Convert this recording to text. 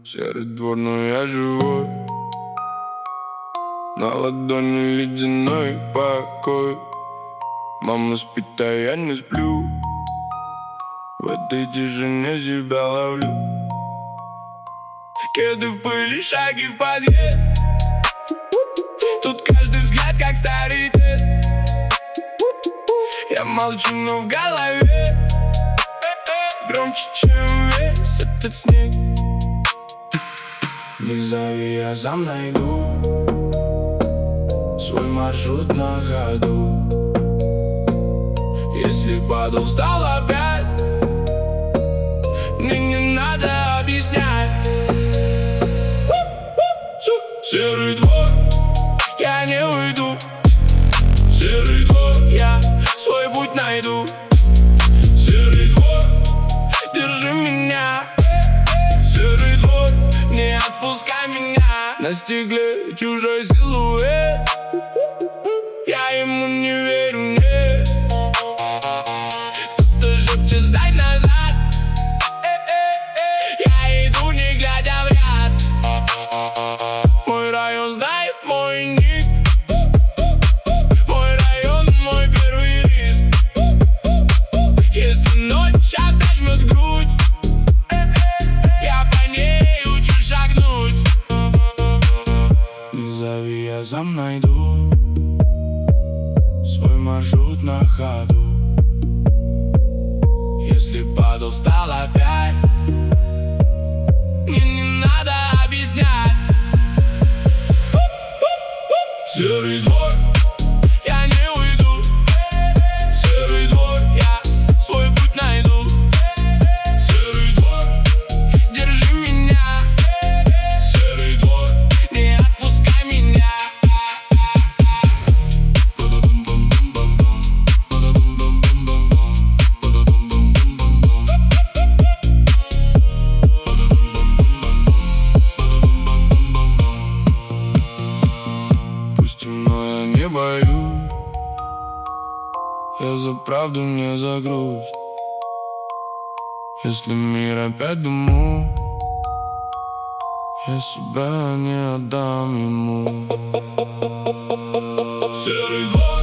Серый двор, но я живой. На ладони ледяной покой. Мама спит, а я не сплю. В этой тишине себя ловлю. Кеды в пыли, шаги в подъезд. Тут каждый взгляд как старый тест. Я молчу, но в голове громче, чем весь этот снег. Не зови, я сам найду свой маршрут на ходу. Если падал, встал опять. Мне не надо объяснять. Серый двор, я не уйду. Серый двор, я свой путь найду. Серый двор, держи меня. Серый двор, не отпускай меня. Настигли чужой силуэт. Я ему не верю, нет. Кто-то шепчет, сдай назад. Я иду, не глядя в ряд. Мой район знает мой ник. Мой район, мой первый риск. Если ночь опять жмет грудь, я по ней учу шагнуть. Не зови, я сам найду свой маршрут на ходу. Если падал, встал опять. Мне не надо объяснять. Серый двор, я не уйду. Серый двор, я свой путь найду. Серый двор, держи меня. Серый двор, не отпускай меня. Пусть темно, я не боюсь. Я за правду, не за грусть. Если мир опять думу, я себя не отдам ему. Серый двор.